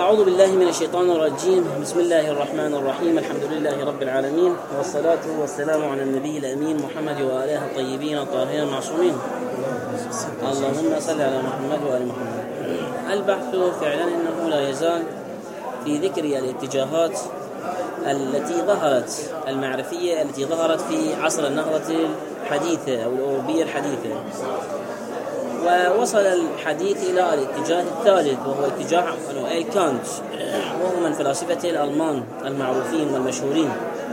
أعوذ بالله من الشيطان الرجيم. بسم الله الرحمن الرحيم. الحمد لله رب العالمين، والصلاة والسلام على النبي الأمين محمد وآله الطيبين الطاهرين المعصومين. اللهم صل على محمد وآل محمد. البحث فعلا إنه لا يزال في ذكر الاتجاهات التي ظهرت المعرفية التي ظهرت في عصر النهضة الحديثة أو الأوروبية الحديثة، ووصل الحديث إلى الاتجاه الثالث وهو اتجاه إمانوئيل كانت، وهو من فلاسفة الألمان المعروفين والمشهورين،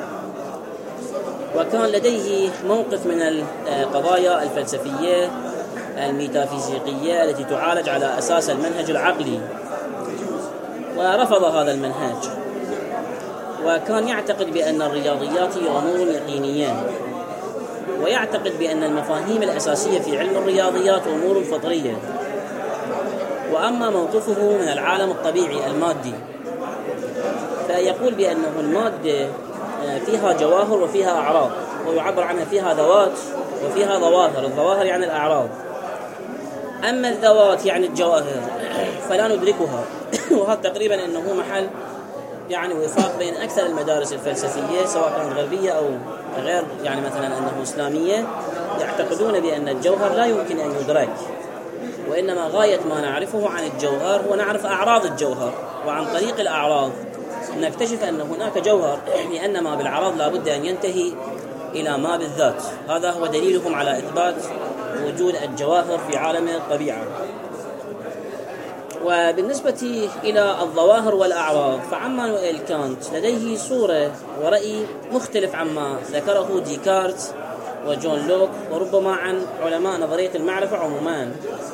وكان لديه موقف من القضايا الفلسفية الميتافيزيقية التي تعالج على أساس المنهج العقلي، ورفض هذا المنهج، وكان يعتقد بأن الرياضيات هي أمور يقينية، ويعتقد بأن المفاهيم الأساسية في علم الرياضيات أمور فطرية، وأما موقفه من العالم الطبيعي المادي فيقول بأنه المادة فيها جواهر وفيها أعراض، ويعبر عنها فيها ذوات وفيها ظواهر. الظواهر يعني الأعراض، أما الذوات يعني الجواهر فلا ندركها. وهذا تقريبا أنه محل يعني وفاق بين أكثر المدارس الفلسفية سواء كانت غربية أو غير، يعني مثلا أنه إسلامية، يعتقدون بأن الجوهر لا يمكن أن يدرك، وإنما غاية ما نعرفه عن الجوهر هو نعرف أعراض الجوهر، وعن طريق الأعراض نكتشف أن هناك جوهر، لأن ما بالأعراض لا بد أن ينتهي إلى ما بالذات. هذا هو دليلهم على إثبات وجود الجواهر في عالم الطبيعة. وبالنسبة إلى الظواهر والأعراض فإمانوئيل كانت لديه صورة ورأي مختلف عما ذكره ديكارت وجون لوك، وربما عن علماء نظرية المعرفة عموما.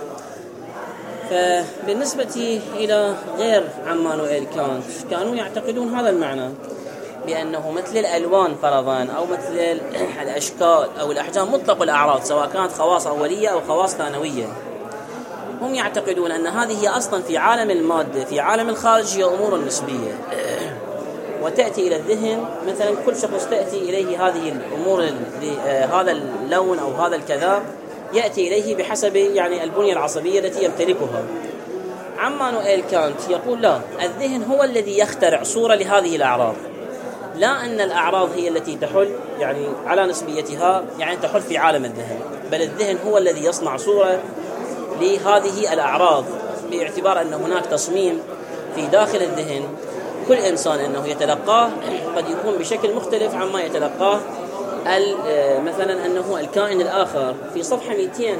فبالنسبة إلى غير إمانوئيل كانت كانوا يعتقدون هذا المعنى، بأنه مثل الألوان فرضاً أو مثل الأشكال أو الأحجام مطلق الأعراض، سواء كانت خواص أولية أو خواص ثانوية. هم يعتقدون أن هذه هي أصلاً في عالم المادة، في عالم الخارج هي أمور نسبية، وتأتي إلى الذهن مثلاً كل شخص تأتي إليه هذه الأمور، هذا اللون أو هذا الكذا يأتي إليه بحسب يعني البنية العصبية التي يمتلكها. إمانوئيل كانت يقول لا، الذهن هو الذي يخترع صورة لهذه الأعراض، لا أن الأعراض هي التي تحل يعني على نسبيتها، يعني تحل في عالم الذهن، بل الذهن هو الذي يصنع صورة لهذه الأعراض، باعتبار أن هناك تصميم في داخل الذهن كل إنسان أنه يتلقاه قد يكون بشكل مختلف عما يتلقاه مثلا أنه الكائن الآخر. في صفحة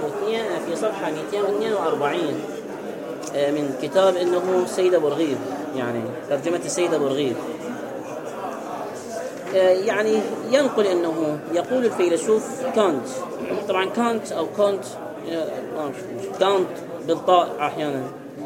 242 من كتاب أنه سيد أبو رغيف، يعني ترجمة السيد أبو رغيف، يعني ينقل أنه يقول الفيلسوف كانت، طبعا كانت أو كانت بالطاء أحيانا،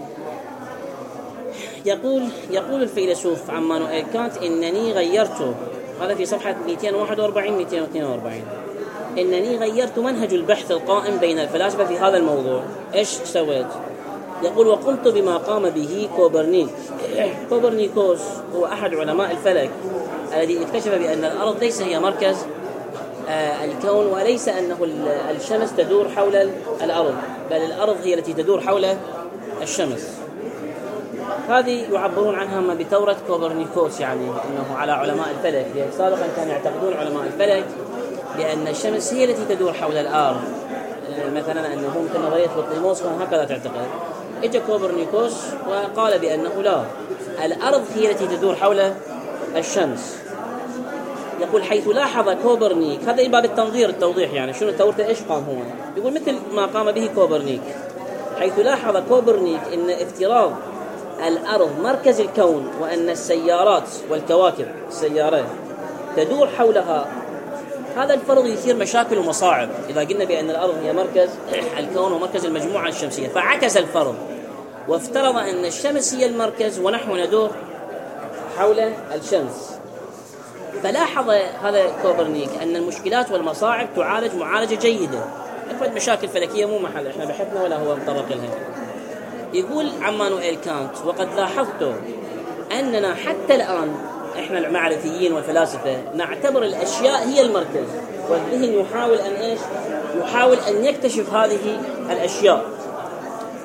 يقول الفيلسوف إمانوئيل كانت إنني غيرت، هذا في صفحة 241 إنني غيرت منهج البحث القائم بين الفلاسفة في هذا الموضوع. إيش سويت؟ يقول وقمت بما قام به كوبرنيكوس هو أحد علماء الفلك الذي اكتشف بأن الأرض ليس هي مركز الكون، وليس أنه الشمس تدور حول الأرض، بل الأرض هي التي تدور حول الشمس. هذه يعبرون عنها ما بثورة كوبرنيكوس، يعني أنه على علماء الفلك، لأن سابقا كانوا يعتقدون علماء الفلك بأن الشمس هي التي تدور حول الأرض، مثلا أنه ممكن نظرية بطليموس هكذا تعتقد. اجى كوبرنيكوس وقال بأنه لا، الأرض هي التي تدور حول الشمس. يقول حيث لاحظ كوبرنيك، هذا باب التوضيح، يعني شنو ثورته ايش قام هو، يقول مثل ما قام به كوبرنيك، حيث لاحظ كوبرنيك ان افتراض الأرض مركز الكون، وأن السيارات والكواكب السيارات تدور حولها، هذا الفرض يثير مشاكل ومصاعب إذا قلنا بأن الأرض هي مركز الكون ومركز المجموعة الشمسية. فعكس الفرض وافترض أن الشمس هي المركز ونحن ندور حول الشمس. فلاحظ هذا كوبرنيك أن المشكلات والمصاعب تعالج معالجة جيدة. افرض مشاكل فلكية مو محل احنا بحثنا ولا هو مطرق لها. يقول إمانوئيل كانت وقد لاحظت أننا حتى الآن احنا المعرفيين والفلاسفة نعتبر الأشياء هي المركز، والذهن يحاول أن يحاول أن يكتشف هذه الأشياء.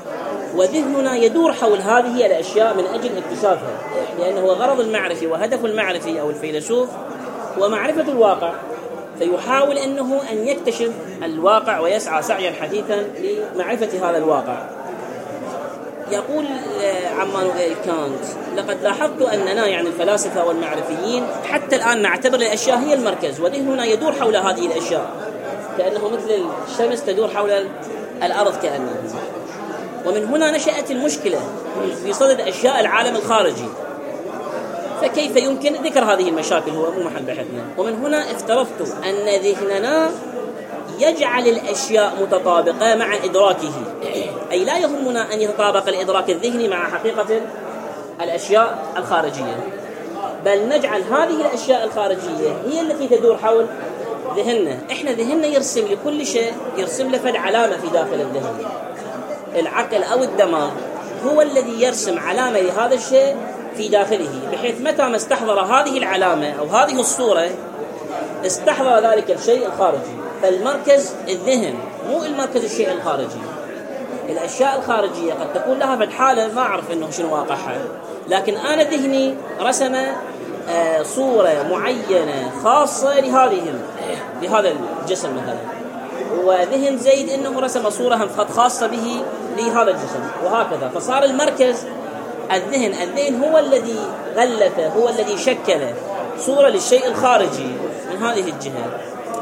وذهننا يدور حول هذه الأشياء من أجل اكتشافها، لأنه غرض المعرفي وهدف المعرفي أو الفيلسوف هو معرفة الواقع، فيحاول أنه أن يكتشف الواقع ويسعى سعيا حثيثا لمعرفة هذا الواقع. يقول عمانوئيل كانت: لقد لاحظت أننا يعني الفلاسفة والمعرفيين حتى الآن نعتبر الأشياء هي المركز، وذهننا يدور حول هذه الأشياء كأنه مثل الشمس تدور حول الأرض كأنه. ومن هنا نشأت المشكلة في صدد أشياء العالم الخارجي، فكيف يمكن ذكر هذه المشاكل هو مو محل بحثنا. ومن هنا افترضت أن ذهننا يجعل الأشياء متطابقة مع إدراكه، أي لا يهمنا أن يتطابق الإدراك الذهني مع حقيقة الأشياء الخارجية، بل نجعل هذه الأشياء الخارجية هي التي تدور حول ذهننا. إحنا ذهننا يرسم لكل شيء، يرسم له فد علامة في داخل الذهن. العقل أو الدماغ هو الذي يرسم علامة لهذا الشيء في داخله، بحيث متى ما استحضر هذه العلامة أو هذه الصورة استحضر ذلك الشيء الخارجي. فالمركز الذهن مو المركز الشيء الخارجي. الأشياء الخارجية قد تكون لها في حالة ما أعرف إنه شنو واقعها، لكن أنا ذهني رسم صورة معينة خاصة لهذا الجسم مثلا، وذهن زيد إنه رسم صورة خاصة به لهذا الجسم، وهكذا. فصار المركز الذهن هو الذي غلف، هو الذي شكل صورة للشيء الخارجي من هذه الجهة.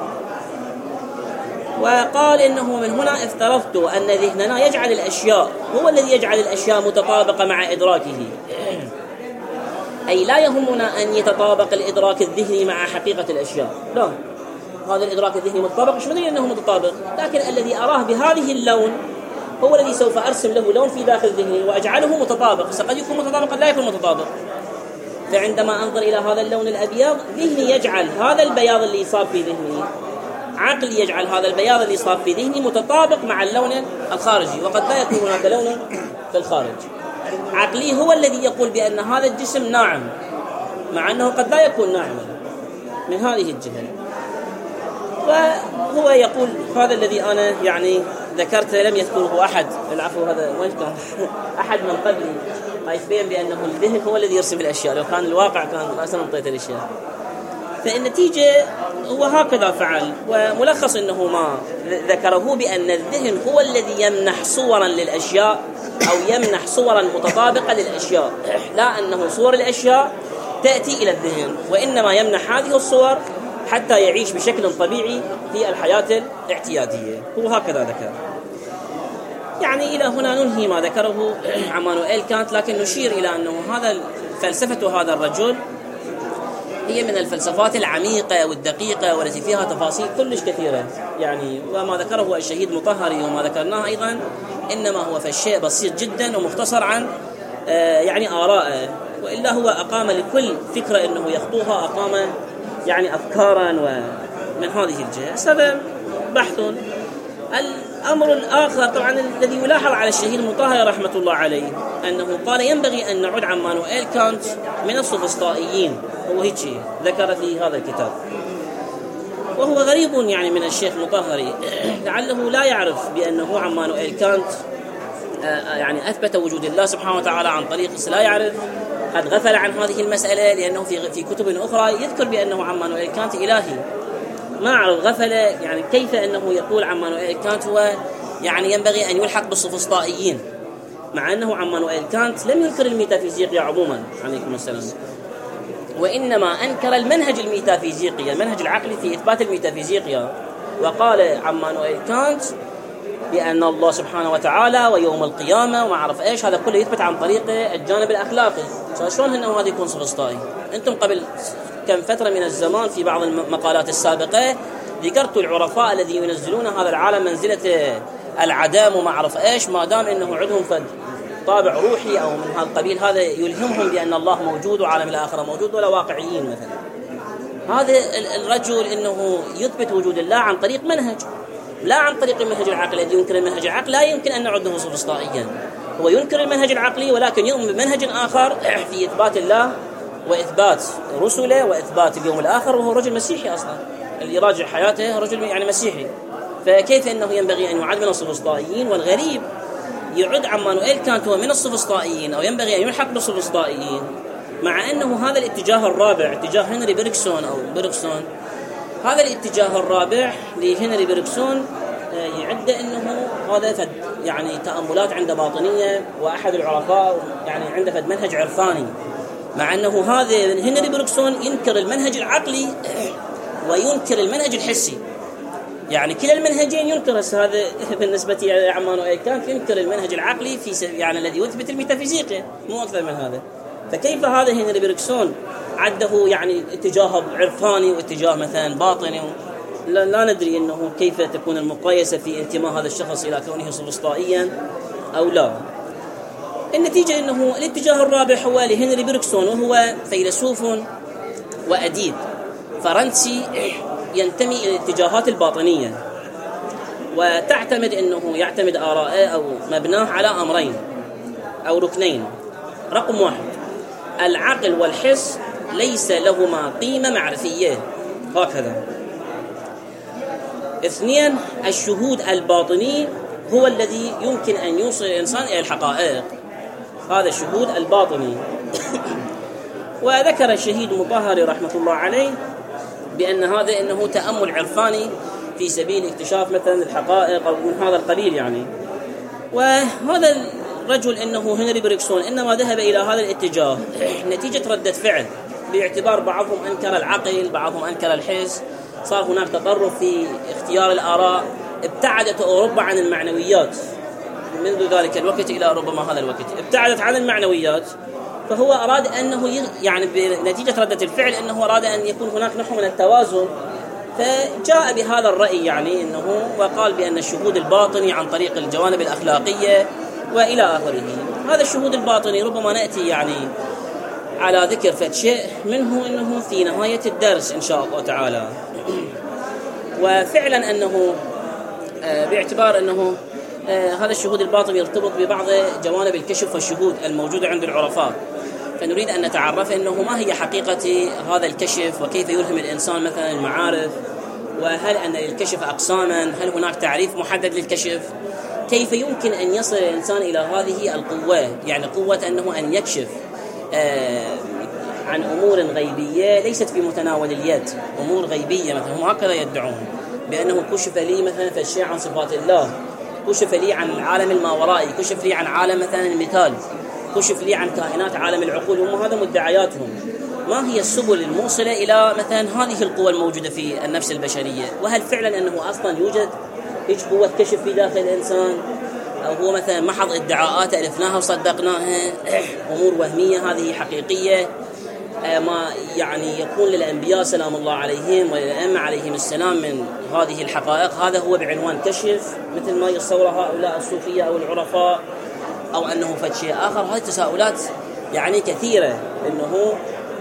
وقال إنه من هنا افترضت أن ذهننا يجعل الأشياء، هو الذي يجعل الأشياء متطابقة مع إدراكه، أي لا يهمنا أن يتطابق الإدراك الذهني مع حقيقة الأشياء، لا، هذا الإدراك الذهني متطابق، مش مدري أنه متطابق، لكن الذي أراه بهذه اللون هو الذي سوف أرسم له لون في داخل ذهني وأجعله متطابق. قد يكون متطابق قد لا يكون متطابق. فعندما أنظر إلى هذا اللون الأبيض، ذهني يجعل هذا البياض اللي صار في ذهني، عقلي يجعل هذا البياض اللي صار في ذهني متطابق مع اللون الخارجي، وقد لا يكون هناك لون في الخارج. عقلي هو الذي يقول بأن هذا الجسم ناعم، مع أنه قد لا يكون ناعما من هذه الجهة. وهو يقول هذا الذي أنا يعني ذكرته لم يذكره أحد، العفو هذا وين كان أحد من قبلي، يبين بأنه الذهن هو الذي يرسم الأشياء، لو كان الواقع كان أصلا انطيت الأشياء. فالنتيجة هو هكذا فعل، وملخص أنه ما ذكره بأن الذهن هو الذي يمنح صورا للأشياء أو يمنح صورا متطابقة للأشياء، لا أنه صور الأشياء تأتي إلى الذهن، وإنما يمنح هذه الصور حتى يعيش بشكل طبيعي في الحياة الاعتيادية. هو هكذا ذكر. يعني إلى هنا ننهي ما ذكره عمانوئيل كانت، لكن نشير إلى أنه فلسفة هذا الرجل هي من الفلسفات العميقة والدقيقة والتي فيها تفاصيل كلش كثيرة، يعني وما ذكره الشهيد مطهري وما ذكرناه أيضا إنما هو فالشيء بسيط جدا ومختصر عن يعني آراءه، وإلا هو أقام لكل فكرة إنه يخطوها أقام يعني أفكارا ومن هذه الجهة. هذا بحث. الأمر الآخر طبعا الذي يلاحظ على الشهيد مطهري رحمة الله عليه أنه قال ينبغي أن نعد عمانوئيل كانت من السوفسطائيين، هو هيك ذكر في هذا الكتاب. وهو غريب يعني من الشيخ مطهري، لعله لا يعرف بأنه عمانوئيل كانت يعني أثبت وجود الله سبحانه وتعالى عن طريق لا يعرف، قد غفل عن هذه المسألة، لأنه في كتب أخرى يذكر بأنه عمانوئيل كانت إلهي. ما أعرف غفل يعني كيف أنه يقول عمانوئيل كانت هو يعني ينبغي أن يلحق بالسوفسطائيين، مع أنه عمانوئيل كانت لم ينكر الميتافيزيقيا عموما عليكم السلام، وإنما أنكر المنهج الميتافيزيقي، المنهج العقلي في إثبات الميتافيزيقيا. وقال عمانوئيل كانت بأن الله سبحانه وتعالى ويوم القيامة وما أعرف إيش، هذا كله يثبت عن طريق الجانب الأخلاقي. شلون أنه هذا يكون سوفسطائي؟ أنتم قبل كم فترة من الزمان في بعض المقالات السابقة ذكرتوا العرفاء الذي ينزلون هذا العالم منزلة العدم وما أعرف إيش، ما دام أنه عندهم طابع روحي أو من هذا القبيل، هذا يلهمهم بأن الله موجود وعالم الآخرة موجود، ولا واقعيين مثلا. هذا الرجل إنه يثبت وجود الله عن طريق منهج، لا عن طريق المنهج العقلي. الذي ينكر المنهج العقلي لا يمكن أن نعده سوفسطائيا، هو ينكر المنهج العقلي ولكن يؤمن بمنهج آخر في إثبات الله وإثبات رسله وإثبات اليوم الآخر، وهو رجل مسيحي أصلا، اللي يراجع حياته رجل يعني مسيحي. فكيف أنه ينبغي أن يعد من السوفسطائيين؟ والغريب يعد عمانوئيل كانت هو من السوفسطائيين أو ينبغي أن يلحق بالسوفسطائيين، مع أنه هذا الاتجاه الرابع اتجاه هنري بيرغسون أو بيرغسون، هذا الاتجاه الرابع لهنري بيرغسون يعد أنه هذا فد يعني تأملات عند باطنية، وأحد العرفاء يعني عنده فد منهج عرفاني، مع أنه هذا هنري بيرغسون ينكر المنهج العقلي وينكر المنهج الحسي، يعني كلا المنهجين ينكر. هذا بالنسبة لعمانوئيل كانت ينكر المنهج العقلي في يعني الذي يثبت الميتافيزيقيا، مو أكثر من هذا. فكيف هذا هنري بيرغسون عده يعني اتجاه عرفاني واتجاه مثلا باطني؟ لا ندري انه كيف تكون المقايسة في انتماء هذا الشخص الى كونه سوفسطائيا او لا. النتيجة انه الاتجاه الرابع هو لهنري بيرغسون، وهو فيلسوف وأديب فرنسي ينتمي إلى الاتجاهات الباطنية، وتعتمد أنه يعتمد آراءه أو مبناه على أمرين أو ركنين. رقم 1، العقل والحس ليس لهما قيمة معرفية، هكذا. 2، الشهود الباطني هو الذي يمكن أن يوصل الإنسان إلى الحقائق، هذا الشهود الباطني. وذكر الشهيد مطهري رحمة الله عليه بأن هذا إنه تأمل عرفاني في سبيل اكتشاف مثلا الحقائق أو من هذا القبيل يعني. وهذا الرجل إنه هنري بيرغسون إنما ذهب إلى هذا الاتجاه نتيجة ردة فعل، باعتبار بعضهم أنكر العقل، بعضهم أنكر الحس، صار هناك تطرف في اختيار الآراء، ابتعدت أوروبا عن المعنويات منذ ذلك الوقت إلى ربما هذا الوقت، ابتعدت عن المعنويات. فهو أراد أنه يعني بنتيجة ردة الفعل أنه أراد أن يكون هناك نوع من التوازن، فجاء بهذا الرأي يعني أنه وقال بأن الشهود الباطني عن طريق الجوانب الأخلاقية وإلى آخره. هذا الشهود الباطني ربما نأتي يعني على ذكر فشيء منه أنه في نهاية الدرس إن شاء الله تعالى. وفعلا أنه باعتبار أنه هذا الشهود الباطني يرتبط ببعض جوانب الكشف والشهود الموجودة عند العرفاء، فنريد أن نتعرف أنه ما هي حقيقة هذا الكشف، وكيف يلهم الإنسان مثلا المعارف، وهل أن للكشف أقساما، هل هناك تعريف محدد للكشف، كيف يمكن أن يصل الإنسان إلى هذه القوة، يعني قوة أنه أن يكشف عن أمور غيبية ليست في متناول اليد، أمور غيبية مثلا هم هكذا يدعون بأنه كشف لي مثلا فالشيء عن صفات الله، كشف لي عن العالم الماورائي، كشف لي عن عالم مثلا المثال، كشف لي عن كائنات عالم العقول. هم هذا مدعياتهم. ما هي السبل الموصلة إلى مثلا هذه القوة الموجودة في النفس البشرية؟ وهل فعلا أنه أصلا يوجد هيك قوة كشف في داخل الإنسان، أو هو مثلا محض ادعاءات ألفناها وصدقناها، أمور وهمية هذه حقيقية؟ ما يعني يكون للأنبياء سلام الله عليهم وللأئمة عليهم السلام من هذه الحقائق، هذا هو بعنوان كشف مثل ما يصور هؤلاء الصوفية أو العرفاء، أو أنه فد شيء آخر؟ هذه تساؤلات يعني كثيرة أنه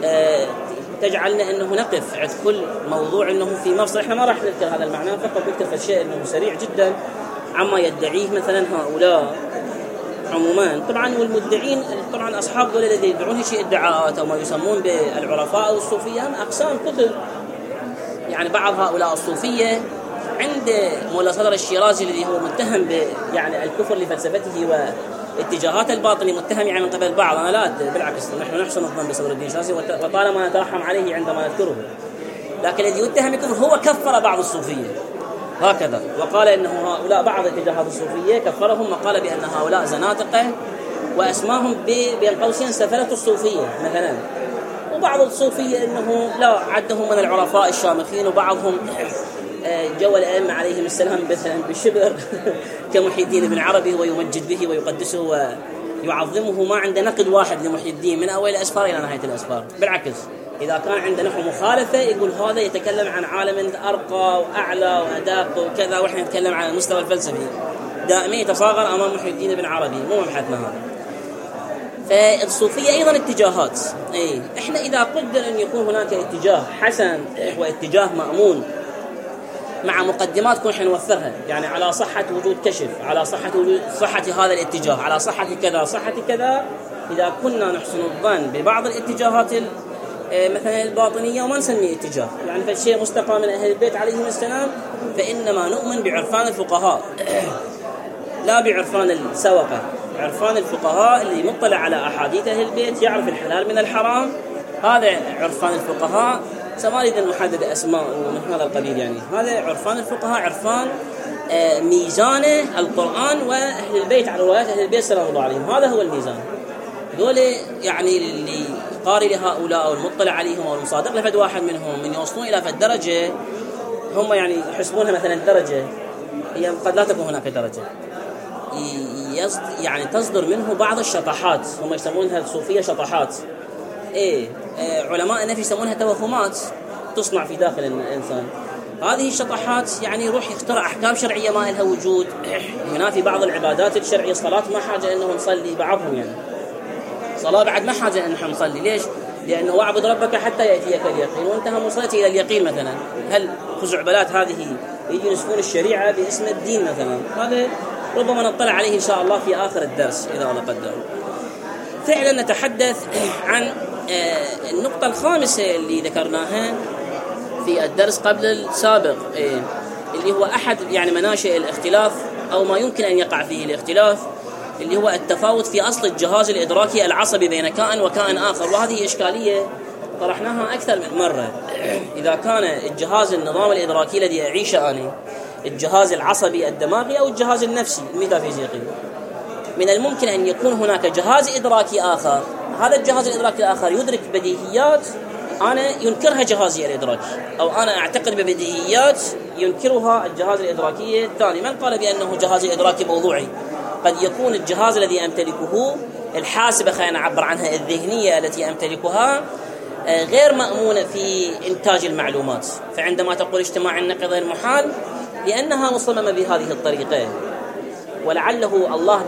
تجعلنا أنه نقف عند كل موضوع أنه في مفصل. إحنا ما راح نذكر هذا المعنى، فقط نذكر فد شيء أنه سريع جدا عما يدعيه مثلا هؤلاء عموما. طبعا والمدعين طبعا أصحاب دول الذين يدعون شيء ادعاءات أو ما يسمون بالعرفاء أو الصوفية أقسام كثر. يعني بعض هؤلاء الصوفية عند مولا صدر الشيرازي الذي هو متهم يعني الكفر لفلسفته واتجاهات الباطني، متهم يعني من قبل بعض. أنا لا، بالعكس نحن نحسن الظن بصدر الدين الشيرازي وطالما نترحم عليه عندما نذكره، لكن الذي يتهم الكفر هو كفر بعض الصوفية هكذا، وقال إنه هؤلاء بعض اتجاهات الصوفية كفرهم، وقال بأن هؤلاء زنادقة، وأسماهم بين قوسين سفلة الصوفية مثلا. وبعض الصوفية إنه لا، عدهم من العرفاء الشامخين، وبعضهم جو الأئمة عليهم السلام مثلا بالشبر كمحي الدين بن عربي، ويمجد به ويقدسه ويعظمه. ما عنده نقد واحد لمحي الدين من أول الأسفار إلى نهاية الأسفار، بالعكس إذا كان عندنا نحو مخالفة يقول هذا يتكلم عن عالم أرقى وأعلى وأدق وكذا، وإحنا نتكلم عن المستوى الفلسفي. دائما يتصاغر أمام محي الدين بن عربي، مو مبحثنا هذا. فالصوفية أيضا اتجاهات. إحنا إذا قدر أن يكون هناك اتجاه حسن واتجاه مأمون مع مقدمات كنا نوفرها، يعني على صحة وجود كشف، على صحة هذا الاتجاه، على صحة كذا، إذا كنا نحسن الظن ببعض الاتجاهات مثلا الباطنية وما نسميه اتجاه، يعني فالشيء مستقى من أهل البيت عليهم السلام، فإنما نؤمن بعرفان الفقهاء لا بعرفان السوقة، عرفان الفقهاء اللي مطلع على أحاديث أهل البيت يعرف الحلال من الحرام. هذا عرفان الفقهاء، ما أريد أن نحدد أسماء ومن هذا القبيل. يعني هذا عرفان الفقهاء، عرفان ميزان القرآن وأهل البيت على روايات أهل البيت سلام الله عليهم. هذا هو الميزان. دول يعني اللي قارئ لهؤلاء أو المطلع عليهم أو المصادق لفد واحد منهم من يوصلون إلى فد درجة هم يعني يحسبونها مثلا درجة، هي قد لا تكون هناك درجة، يعني تصدر منه بعض الشطحات، هم يسمونها الصوفية شطحات. علماء النفس يسمونها توهمات تصنع في داخل الإنسان. هذه الشطحات يعني يروح يخترع أحكام شرعية ما لها وجود. هنا في بعض العبادات الشرعية الصلاة ما حاجة أنه نصلي، بعضهم يعني صلاة بعد ما حاجة أن نحن نصلي. ليش؟ لأنه واعبد ربك حتى يأتيك اليقين، وانتهى مصلتي إلى اليقين مثلا. هل خزعبلات هذه يجي ينسفون الشريعة باسم الدين مثلا؟ هذا ربما نطلع عليه إن شاء الله في آخر الدرس إذا الله قدر. فعلا نتحدث عن النقطة الخامسة اللي ذكرناها في الدرس قبل السابق، اللي هو أحد يعني مناشئ الاختلاف أو ما يمكن أن يقع فيه الاختلاف، اللي هو التفاوت في أصل الجهاز الإدراكي العصبي بين كائن وكائن آخر. وهذه إشكالية طرحناها أكثر من مرة. إذا كان الجهاز النظام الإدراكي الذي أعيشه أنا الجهاز العصبي الدماغي أو الجهاز النفسي الميتافيزيقي، من الممكن أن يكون هناك جهاز إدراكي آخر. هذا الجهاز الإدراكي الآخر يدرك بديهيات أنا ينكرها جهازي الإدراكي، أو أنا أعتقد ببديهيات ينكرها الجهاز الإدراكي الثاني. من قال بأنه جهاز إدراكي موضوعي؟ قد يكون الجهاز الذي أمتلكه الحاسبة، خلينا نعبر عنها الذهنية التي أمتلكها، غير مأمونة في إنتاج المعلومات. فعندما تقول اجتماع النقيضين محال لأنها مصممة بهذه الطريقة، ولعله الله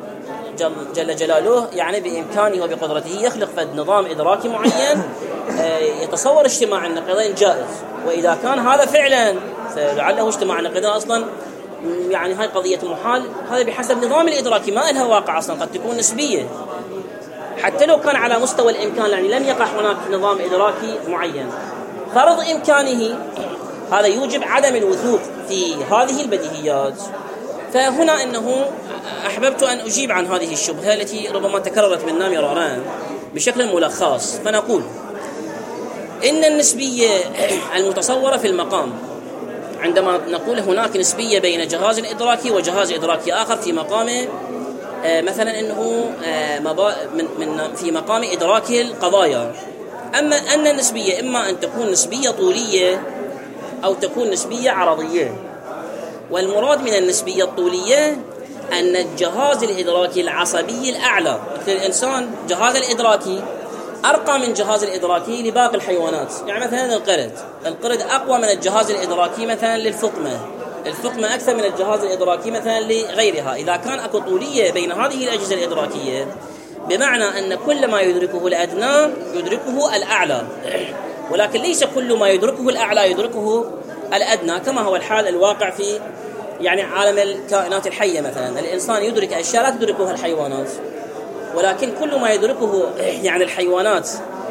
جل جلاله يعني بإمكانه وبقدرته يخلق فد نظام إدراكي معين يتصور اجتماع النقيضين جائز. وإذا كان هذا فعلا فلعله اجتماع النقيضين أصلا يعني هاي قضية محال، هذا بحسب نظام الإدراكي ما لها واقع أصلا، قد تكون نسبية. حتى لو كان على مستوى الإمكان يعني لم يقع هناك نظام إدراكي معين، فرض إمكانه هذا يوجب عدم الوثوق في هذه البديهيات. فهنا أنه أحببت أن أجيب عن هذه الشبهة التي ربما تكررت منا مرارا بشكل ملخص. فنقول إن النسبية المتصورة في المقام، عندما نقول هناك نسبية بين جهاز إدراكي وجهاز إدراكي آخر في مقام مثلا أنه في مقام إدراك القضايا، أما أن النسبية إما أن تكون نسبية طولية أو تكون نسبية عرضية. والمراد من النسبية الطولية أن الجهاز الإدراكي العصبي الأعلى مثل الإنسان جهاز الإدراكي أرقى من جهاز الإدراكي لباقي الحيوانات. يعني مثلا القرد أقوى من الجهاز الإدراكي مثلا للفقمة، الفقمة أكثر من الجهاز الإدراكي مثلا لغيرها. إذا كان أكو طولية بين هذه الأجهزة الإدراكية بمعنى أن كل ما يدركه الأدنى يدركه الأعلى، ولكن ليس كل ما يدركه الأعلى يدركه الأدنى، كما هو الحال الواقع في يعني عالم الكائنات الحية. مثلا الإنسان يدرك أشياء لا تدركها الحيوانات، ولكن كل ما يدركه يعني الحيوانات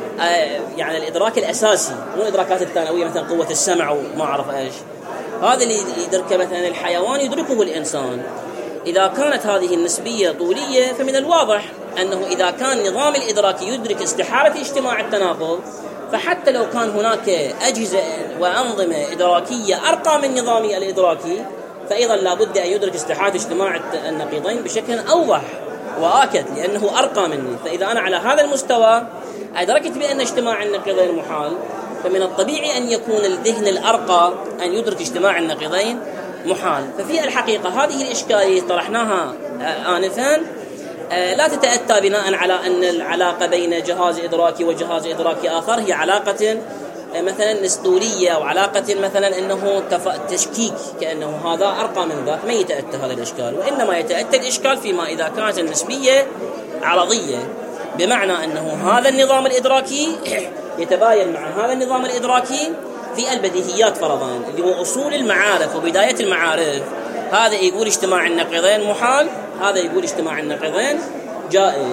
يعني الإدراك الأساسي، مو الإدراكات الثانوية مثلا قوة السمع وما أعرف إيش، هذا اللي يدركه مثلا الحيوان يدركه الإنسان. إذا كانت هذه النسبية طولية فمن الواضح أنه إذا كان النظام الإدراكي يدرك استحالة اجتماع التناقض، فحتى لو كان هناك أجهزة وأنظمة إدراكية أرقى من نظامي الإدراكي فأيضا لابد أن يدرك استحالة اجتماع النقيضين بشكل أوضح وآكد لأنه أرقى مني. فإذا أنا على هذا المستوى أدركت بأن اجتماع النقيضين محال، فمن الطبيعي أن يكون الذهن الأرقى أن يدرك اجتماع النقيضين محال. ففي الحقيقة هذه الإشكالية طرحناها آنفا لا تتأتى بناء على أن العلاقة بين جهاز إدراكي وجهاز إدراكي آخر هي علاقة مثلا نسطورية أو علاقة مثلا أنه تشكيك كأنه هذا أرقى من ذاك. ما يتأتى هذا الإشكال، وإنما يتأتى الإشكال فيما إذا كانت النسبية عرضية، بمعنى أنه هذا النظام الإدراكي يتباين مع هذا النظام الإدراكي في البديهيات فرضاً اللي هو أصول المعارف وبداية المعارف. هذا يقول اجتماع النقيضين محال، هذا يقول اجتماع النقيضين جائز.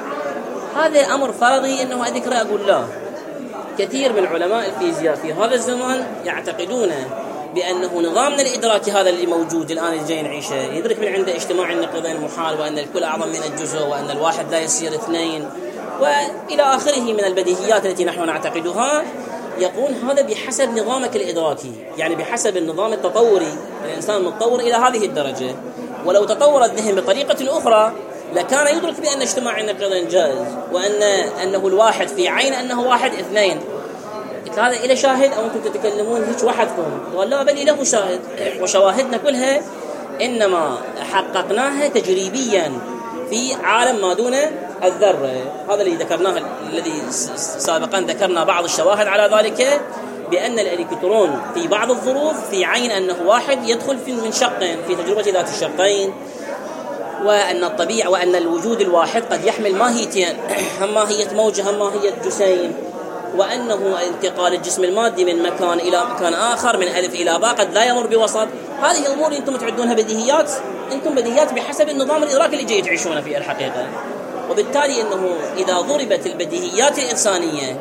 هذا أمر فرضي أنه أذكر أقول لا. كثير من علماء الفيزياء في هذا الزمان يعتقدون بأنه نظامنا الإدراكي هذا اللي موجود الآن اللي جاي نعيشه يدرك من عنده اجتماع النقيضين محال، وأن الكل أعظم من الجزء، وأن الواحد لا يصير اثنين، وإلى آخره من البديهيات التي نحن نعتقدها. يقول هذا بحسب نظامك الإدراكي، يعني بحسب النظام التطوري. الإنسان متطور إلى هذه الدرجة، ولو تطور الذهن بطريقة أخرى لكان يدرك بأن اجتماع النقيضين جائز، أنه الواحد في عين أنه واحد اثنين. قلت هذا إلى شاهد أو أنتم تتكلمون هيك وحدكم؟ قال لا، بل له شاهد، وشواهدنا كلها إنما حققناها تجريبيا في عالم ما دون الذرة. هذا اللي ذكرناه، الذي سابقا ذكرنا بعض الشواهد على ذلك، بأن الإلكترون في بعض الظروف في عين أنه واحد يدخل من شقين في تجربة ذات الشقين، وأن الطبيعة وأن الوجود الواحد قد يحمل ماهيتين، هم ماهية موجة هم ماهية جسيم، وأنه انتقال الجسم المادي من مكان إلى مكان آخر، من ألف إلى باء، قد لا يمر بوسط. هذه أمور أنتم تعدونها بديهيات، أنتم بديهيات بحسب النظام الإدراكي اللي جاي تعيشون فيه الحقيقة. وبالتالي أنه إذا ضربت البديهيات الإنسانية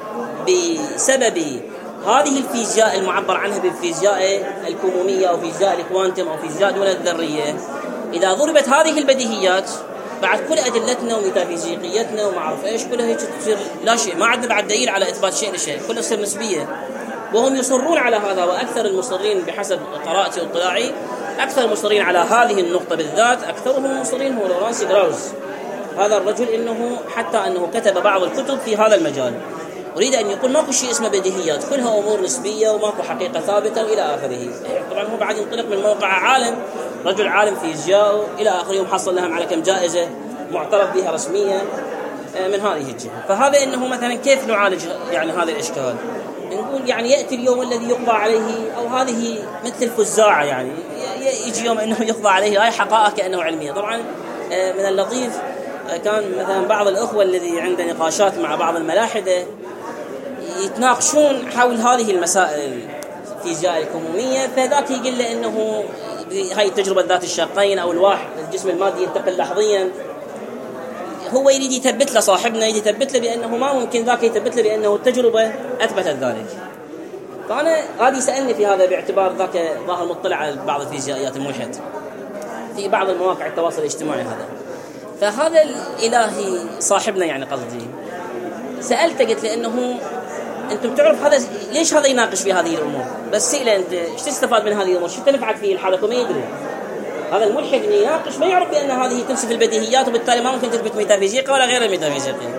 بسبب هذه الفيزياء المعبر عنها بالفيزياء الكمومية أو فيزياء الكوانتم أو فيزياء دون الذرية، إذا ضربت هذه البديهيات بعد كل أدلتنا وميتافيزيقيتنا وما أعرف إيش كلها هيك تصير لا شيء، ما عندنا بعد دليل على إثبات شيء لشيء، كلها تصير نسبية. وهم يصرون على هذا، وأكثر المصرين بحسب قراءتي واطلاعي، أكثر المصرين على هذه النقطة بالذات، أكثرهم المصرين هو لورانس جراوز. هذا الرجل إنه حتى أنه كتب بعض الكتب في هذا المجال، أريد أن يقول ماكو شيء اسمه بديهيات، كلها أمور نسبية وماكو حقيقة ثابتة وإلى آخره. طبعا هو بعد ينطلق من موقع عالم، رجل عالم فيزياء إلى آخره، ومحصل لهم على كم جائزة معترف بها رسميا من هذه الجهة. فهذا إنه مثلا كيف نعالج يعني هذا الإشكال؟ نقول يعني يأتي اليوم الذي يقضى عليه، أو هذه مثل الفزاعة، يعني يجي يوم إنه يقضى عليه، هاي حقائق كأنه علمية. طبعا من اللطيف كان مثلا بعض الأخوة الذي عنده نقاشات مع بعض الملاحدة يتناقشون حول هذه المسائل الفيزياء الكمومية، فذاك يقول له إنه هاي التجربة ذات الشقين أو الواحد الجسم المادي ينتقل لحظيا. هو يريد يثبت له، صاحبنا يريد يثبت له بأنه ما ممكن، ذاك يثبت له بأنه التجربة أثبتت ذلك. فأنا هذه سألني في هذا باعتبار ذاك ظاهر مطلع على بعض الفيزيائيات الملحد في بعض المواقع التواصل الاجتماعي هذا. فهذا الإلهي صاحبنا يعني قصدي سألته، قلت له إنه أنتم تعرف هذا ليش هذا يناقش في هذه الأمور، بس سئله أنت إيش تستفاد من هذه الأمور، شو تنفعك في الحالة؟ وما يدري هذا الملحد اللي يناقش ما يعرف بأن هذه تنسف البديهيات، وبالتالي ما ممكن تثبت ميتافيزيقا ولا غير الميتافيزيقية.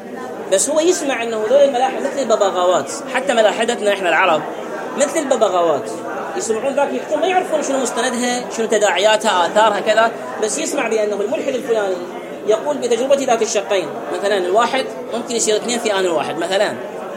بس هو يسمع أنه ذول الملاحدة مثل الببغاوات، حتى ملاحدتنا إحنا العرب مثل الببغاوات، يسمعون ذاك يحكون ما يعرفون شنو مستندها، شنو تداعياتها، آثارها كذا، بس يسمع بأنه الملحد الفلاني يقول بتجربة ذات الشقين مثلا الواحد ممكن يصير اثنين في آن واحد مثلا،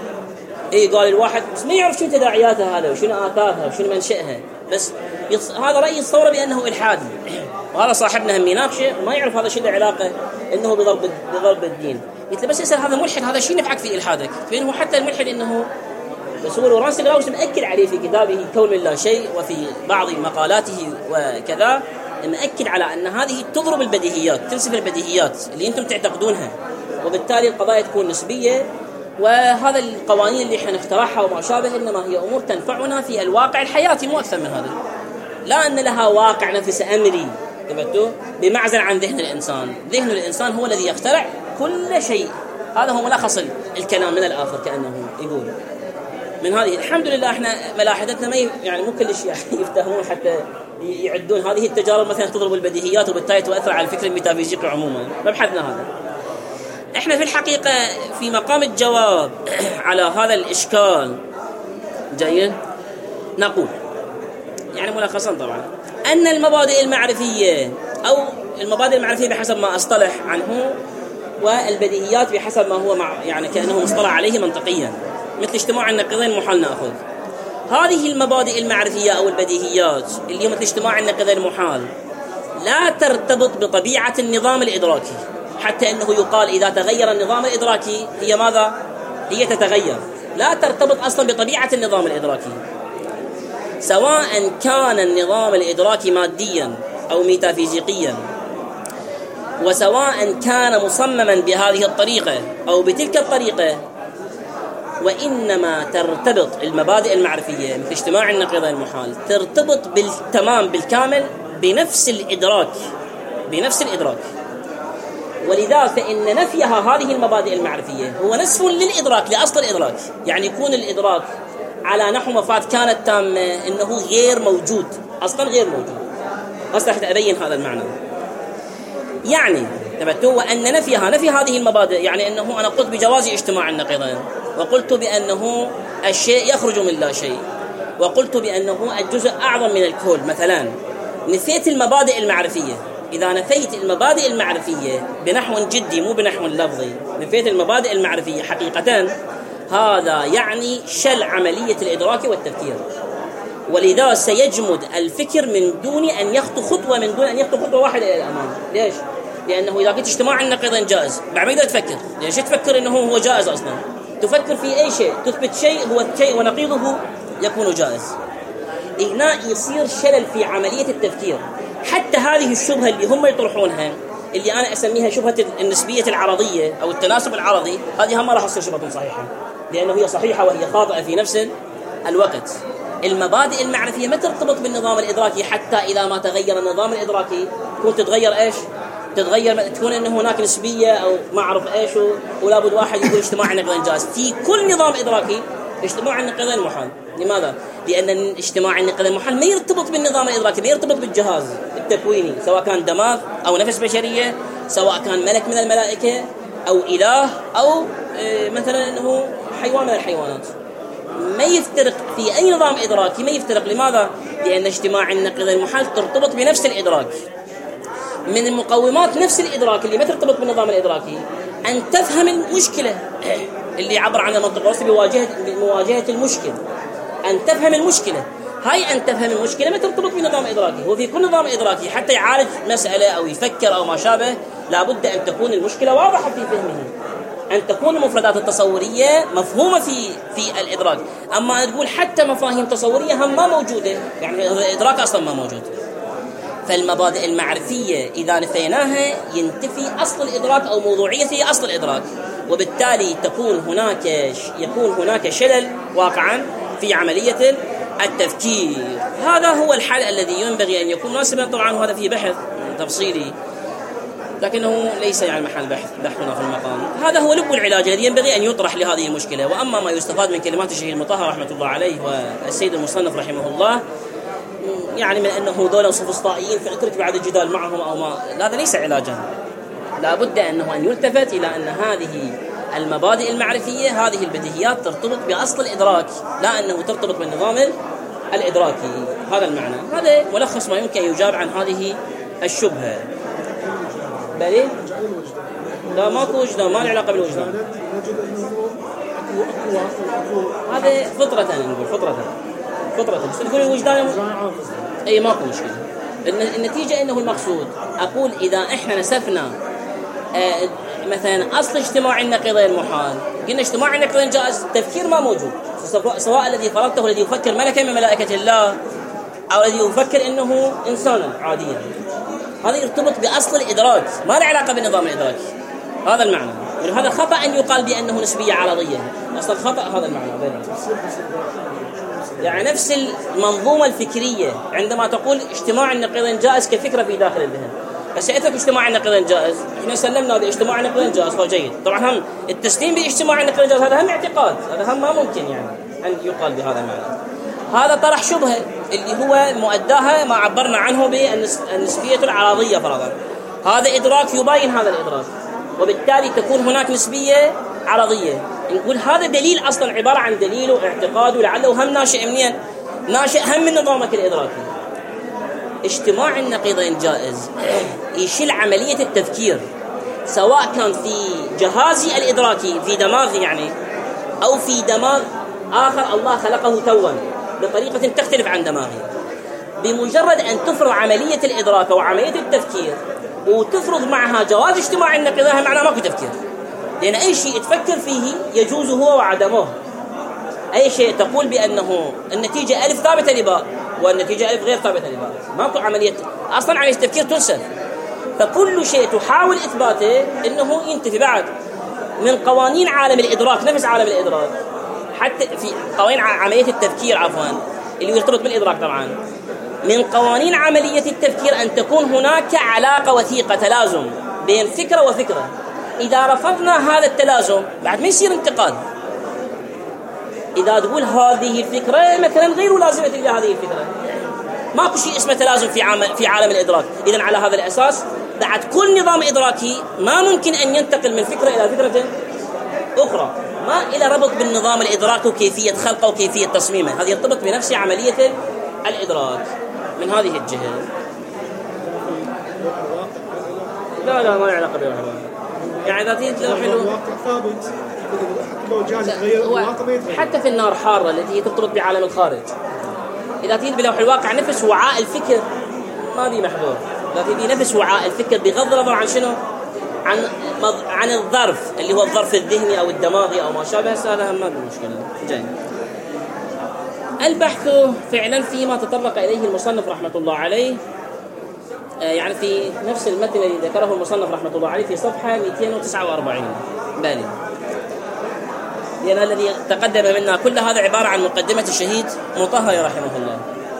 قال الواحد، بس ما يعرف شنو تداعياتها هذا وشنو آثارها وشنو منشأها، بس هذا رأي يتصور بأنه إلحادي. وهذا صاحبنا هم يناقشه وما يعرف هذا شيء له علاقة إنه بضرب الدين. قلت له بس يسأل هذا ملحد، هذا شيء نفعك في إلحادك؟ فإنه حتى الملحد إنه، بس هو لورانس جراوز مأكد عليه في كتابه كون من لا شيء وفي بعض مقالاته وكذا، مأكد على أن هذه تضرب البديهيات، تنسف البديهيات اللي أنتم تعتقدونها، وبالتالي القضايا تكون نسبية. وهذا القوانين اللي احنا نخترعها وما شابه إنما هي أمور تنفعنا في الواقع الحياتي مو أكثر من هذا، لا أن لها واقع نفس أمري بمعزل عن ذهن الإنسان. ذهن الإنسان هو الذي يخترع كل شيء، هذا هو ملخص الكلام من الآخر كأنه يقول. من هذه الحمد لله احنا ملاحدتنا ما يعني مو كل شيء يفتهمون حتى يعدون هذه التجارب مثلا تضرب البديهيات وبالتالي تؤثر على الفكر الميتافيزيقي عموما. مبحثنا هذا احنا في الحقيقة في مقام الجواب على هذا الإشكال جيد نقول يعني ملخصا طبعا أن المبادئ المعرفية أو المبادئ المعرفية بحسب ما أصطلح عنه، والبديهيات بحسب ما هو يعني كأنه مصطلح عليه منطقيا مثل اجتماع النقيضين محال نأخذ. هذه المبادئ المعرفية أو البديهيات اللي مثل اجتماع النقيضين محال لا ترتبط بطبيعة النظام الإدراكي، حتى أنه يقال إذا تغير النظام الإدراكي هي ماذا؟ هي تتغير، لا ترتبط أصلا بطبيعة النظام الإدراكي، سواء كان النظام الإدراكي ماديا أو ميتافيزيقيا، وسواء كان مصمما بهذه الطريقة أو بتلك الطريقة، وإنما ترتبط المبادئ المعرفية مثل اجتماع النقيضين المحال ترتبط بالتمام بالكامل بنفس الإدراك، ولذا فإن نفيها هذه المبادئ المعرفية هو نسف للإدراك، لأصل الإدراك. يعني يكون الإدراك على نحو مفاد كانت تامة إنه غير موجود، أصلا غير موجود. أصلا حتى أبين هذا المعنى. يعني هو أن نفي هذه المبادئ يعني أنه أنا قلت بجواز اجتماع النقيضين، وقلت بأنه الشيء يخرج من لا شيء، وقلت بأنه الجزء أعظم من الكل. مثلا نفيت المبادئ المعرفية. إذا نفيت المبادئ المعرفية بنحو جدي مو بنحو لفظي، نفيت المبادئ المعرفية حقيقة، هذا يعني شل عملية الإدراك والتفكير. ولذا سيجمد الفكر من دون أن يخطو خطوة واحدة إلى الأمام. ليش؟ لأنه إذا كنت اجتماع النقيضين جائز بعد ما يقدر تفكر. ليش تفكر إنه هو جائز أصلا؟ تفكر في أي شيء تثبت شيء هو شيء ونقيضه يكون جائز. هنا يصير شلل في عملية التفكير. حتى هذه الشبهة اللي هم يطرحونها اللي أنا أسميها شبهة النسبية العرضية أو التناسب العرضي، هذه هم ما راح تصير شبهة صحيحة، لأنه هي صحيحة وهي خاطئة في نفس الوقت. المبادئ المعرفية ما ترتبط بالنظام الإدراكي، حتى إذا ما تغير النظام الإدراكي تكون تتغير إيش؟ تكون إنه هناك نسبية أو ما أعرف إيش، ولا بد واحد يقول اجتماع النقيضين جائز. في كل نظام إدراكي اجتماع النقيضين محال. لماذا؟ لأن اجتماع النقيضين محال ما يرتبط بالنظام الإدراكي، ما يرتبط بالجهاز التكويني، سواء كان دماغ أو نفس بشرية، سواء كان ملك من الملائكة أو إله أو مثلا إنه حيوان من الحيوانات. ما يفترق في أي نظام إدراكي، ما يفترق. لماذا؟ لأن اجتماع النقيضين محال ترتبط بنفس الإدراك. من المقومات نفس الإدراك اللي ما ترتبط بالنظام الإدراكي أن تفهم المشكلة اللي عبر عنها منطق الوصف بمواجهة المشكلة. أن تفهم المشكلة، هاي أن تفهم المشكلة ما ترتبط بنظام إدراكي. هو في كل نظام إدراكي حتى يعالج مسألة أو يفكر أو ما شابه لابد أن تكون المشكلة واضحة في فهمه، أن تكون المفردات التصورية مفهومة في الإدراك. أما تقول حتى مفاهيم تصورية هم ما موجودة، يعني الإدراك أصلا ما موجود. فالمبادئ المعرفية إذا نفيناها ينتفي أصل الإدراك أو موضوعية أصل الإدراك، وبالتالي يكون هناك شلل واقعا في عملية التفكير. هذا هو الحل الذي ينبغي أن يكون مناسبا. طبعا وهذا فيه بحث تفصيلي لكنه ليس يعني محل بحثنا في المقام. هذا هو لب العلاج الذي ينبغي أن يطرح لهذه المشكلة. وأما ما يستفاد من كلمات الشيخ المطهر رحمة الله عليه والسيد المصنف رحمه الله يعني من أنه دولة سوفسطائيين فأترك بعد الجدال معهم أو ما، هذا ليس علاجا. لا بد أن يلتفت إلى أن هذه المبادئ المعرفية، هذه البديهيات ترتبط بأصل الإدراك، لا أنه ترتبط بالنظام الإدراكي. هذا المعنى. هذا ملخص ما يمكن يجاب عن هذه الشبهة. بلي؟ لا ماكو وجدان، ما له علاقة بالوجدان. هذا فطرة نقول فطرة. بس تقول الوجدان أي ماكو مشكلة. النتيجة إنه المقصود أقول إذا إحنا نسفنا مثلا أصل اجتماع النقيضين المحال، قلنا اجتماع النقيضين جائز، تفكير ما موجود، سواء الذي فرضته الذي يفكر ملكا من ملائكة الله أو الذي يفكر إنه إنسانا عاديا، هذا يرتبط بأصل الإدراك، ما له علاقة بالنظام الإدراكي. هذا المعنى. ولهذا خطأ أن يقال بأنه نسبية عرضية، أصلا خطأ هذا المعنى. يعني نفس المنظومة الفكرية عندما تقول اجتماع النقيضين جائز كفكرة في داخل الذهن، بس اترك اجتماع النقيضين جائز، احنا سلمنا باجتماع النقيضين جائز فجيد. طبعا هم التسليم باجتماع النقيضين جائز هذا هم اعتقاد، هذا هم ما ممكن يعني أن يقال بهذا المعنى. هذا طرح شبهة اللي هو مؤداها ما عبرنا عنه بالنسبية العرضية فرضا. هذا إدراك يباين هذا الإدراك، وبالتالي تكون هناك نسبية عرضية. نقول هذا دليل أصلا عبارة عن دليل واعتقاد، ولعله هم ناشئ منين؟ ناشئ هم من نظامك الإدراكي. اجتماع النقيضين جائز يشيل عملية التفكير، سواء كان في جهازي الإدراكي في دماغي يعني، أو في دماغ آخر الله خلقه توا بطريقة تختلف عن دماغي. بمجرد أن تفرض عملية الإدراك وعملية التفكير وتفرض معها جواز اجتماع النقيضين، معناه ماكو تفكير، لأن أي شيء تفكر فيه يجوز هو وعدمه. أي شيء تقول بأنه النتيجة ألف ثابتة لباء والنتيجة ألف غير ثابتة لباء، ماكو عملية أصلا عملية التفكير تنسف. فكل شيء تحاول إثباته إنه ينتفي بعد من قوانين عالم الإدراك، نفس عالم الإدراك حتى في قوانين عملية التفكير عفوا اللي يرتبط بالإدراك طبعا، من قوانين عملية التفكير أن تكون هناك علاقة وثيقة تلازم بين فكرة وفكرة. إذا رفضنا هذا التلازم بعد ما يصير انتقاد. إذا تقول هذه الفكرة مثلا غير لازمة لهذه الفكرة، ماكو شيء اسمه تلازم في عالم الإدراك. إذن على هذا الأساس بعد كل نظام إدراكي ما ممكن أن ينتقل من فكرة إلى فكرة أخرى، ما إلى ربط بالنظام الإدراكي وكيفية خلقه وكيفية تصميمه، هذا يرتبط بنفس عملية الإدراك من هذه الجهة. لا ما يعلق بالواقع، يعني إذا تيجي لو حلو حتى في النار حارة التي ترتبط بعالم الخارج، إذا تيجي بلوح الواقع نفس وعاء الفكر ما بي محظور، إذا تيجي نفس وعاء الفكر بغض النظر عن شنو، عن الظرف اللي هو الظرف الذهني أو الدماغي أو ما شابه، هذا ما بي مشكلة. جاي البحث فعلا فيما تطرق إليه المصنف رحمة الله عليه، يعني في نفس المتن الذي ذكره المصنف رحمة الله عليه في صفحة 249 بالي، لأن الذي تقدم منا كل هذا عبارة عن مقدمة الشهيد مطهر رحمه الله.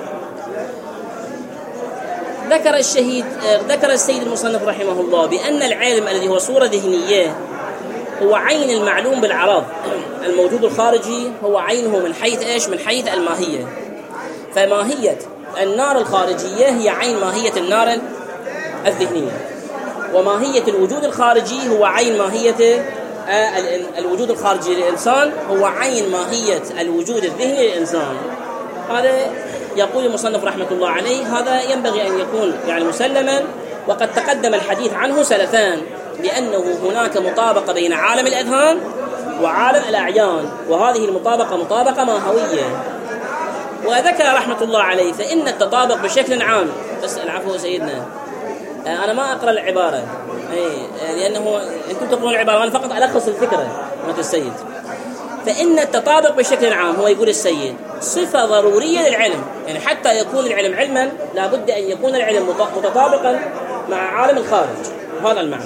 ذكر السيد المصنف رحمه الله بأن العلم الذي هو صورة ذهنية هو عين المعلوم بالعراض، الموجود الخارجي هو عينه من حيث إيش؟ من حيث الماهية. فماهية النار الخارجية هي عين ماهية النار الذهنية، وماهية الوجود الخارجي هو عين ماهية الوجود الخارجي للإنسان، هو عين ماهية الوجود الذهني للإنسان. هذا يقول المصنف رحمة الله عليه هذا ينبغي أن يكون يعني مسلما، وقد تقدم الحديث عنه سلفان بأنه هناك مطابقة بين عالم الأذهان وعالم الأعيان، وهذه المطابقة مطابقة ماهوية. وذكر رحمة الله عليه فإن التطابق بشكل عام، بس العفو سيدنا أنا ما أقرأ العبارة لأنه أنتم تقرؤون العبارة، أنا فقط ألخص الفكرة مثل السيد. فإن التطابق بشكل عام هو يقول السيد صفة ضرورية للعلم، يعني حتى يكون العلم علما لابد أن يكون العلم متطابقا مع عالم الخارج، هذا المعنى.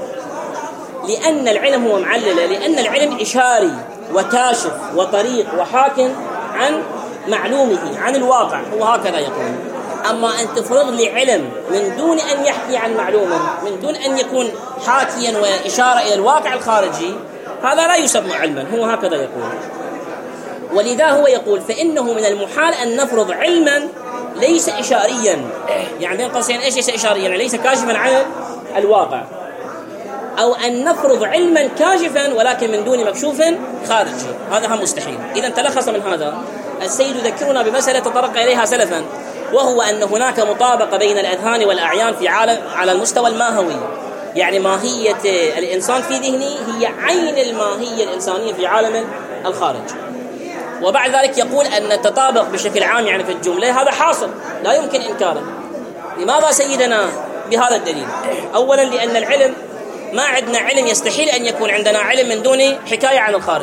لأن العلم هو معللة، لأن العلم إشاري وكاشف وطريق وحاكم عن معلومه، عن الواقع، هو هكذا يقول. أما أن تفرض لي علم من دون أن يحكي عن معلومة، من دون أن يكون حاكيا وإشارة إلى الواقع الخارجي، هذا لا يسمى علما، هو هكذا يقول. ولذا هو يقول فإنه من المحال أن نفرض علما ليس إشاريا، يعني بين قوسين إيش ليس إشاريا؟ يعني ليس كاشفا عن الواقع، أو أن نفرض علما كاشفا ولكن من دون مكشوف خارجي، هذا هم مستحيل. إذا تلخص من هذا السيد يذكرنا بمسألة تطرق إليها سلفا، وهو أن هناك مطابقة بين الأذهان والأعيان في عالم على المستوى الماهوي، يعني ماهية الإنسان في ذهنه هي عين الماهية الإنسانية في عالم الخارج. وبعد ذلك يقول أن التطابق بشكل عام يعني في الجملة هذا حاصل لا يمكن إنكاره. لماذا سيدنا؟ بهذا الدليل. أولا لأن العلم ما عندنا علم، يستحيل أن يكون عندنا علم من دون حكاية عن الخارج،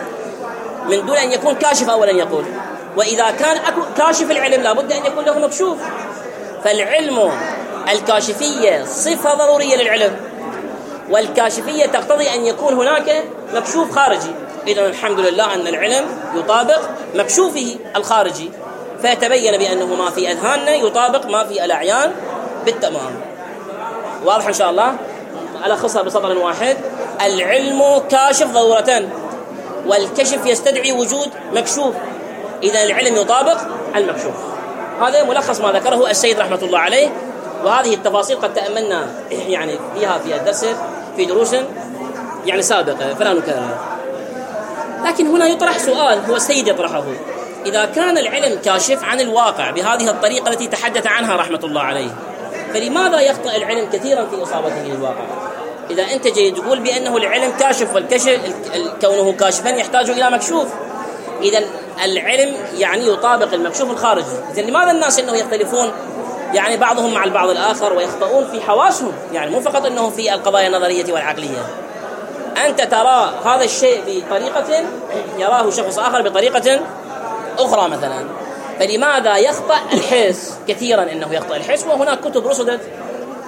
من دون أن يكون كاشف أولا يقول، وإذا كان كاشف العلم لابد أن يكون له مكشوف. فالعلم الكاشفية صفة ضرورية للعلم، والكاشفية تقتضي أن يكون هناك مكشوف خارجي. إذن الحمد لله أن العلم يطابق مكشوفه الخارجي، فيتبين بأنه ما في أذهاننا يطابق ما في الأعيان بالتمام. واضح إن شاء الله؟ ألخصها بسطر واحد: العلم كاشف ضرورة، والكشف يستدعي وجود مكشوف، إذا العلم يطابق المكشوف. هذا ملخص ما ذكره السيد رحمة الله عليه، وهذه التفاصيل قد تأملنا يعني فيها في الدرس في دروس يعني سابقة فلا نكررها. لكن هنا يطرح سؤال هو السيد يطرحه: إذا كان العلم كاشف عن الواقع بهذه الطريقة التي تحدث عنها رحمة الله عليه، فلماذا يخطئ العلم كثيرا في إصابته للواقع؟ إذا أنت جاي تقول بأنه العلم كاشف، والكشف كونه كاشفا يحتاج إلى مكشوف، إذا العلم يعني يطابق المكشوف الخارجي. إذا لماذا الناس إنه يختلفون يعني بعضهم مع البعض الآخر ويخطئون في حواسهم؟ يعني مو فقط إنه في القضايا النظرية والعقلية، أنت ترى هذا الشيء بطريقة يراه شخص آخر بطريقة أخرى مثلا. فلماذا يخطأ الحس كثيرا؟ إنه يخطأ الحس، وهناك كتب رصدت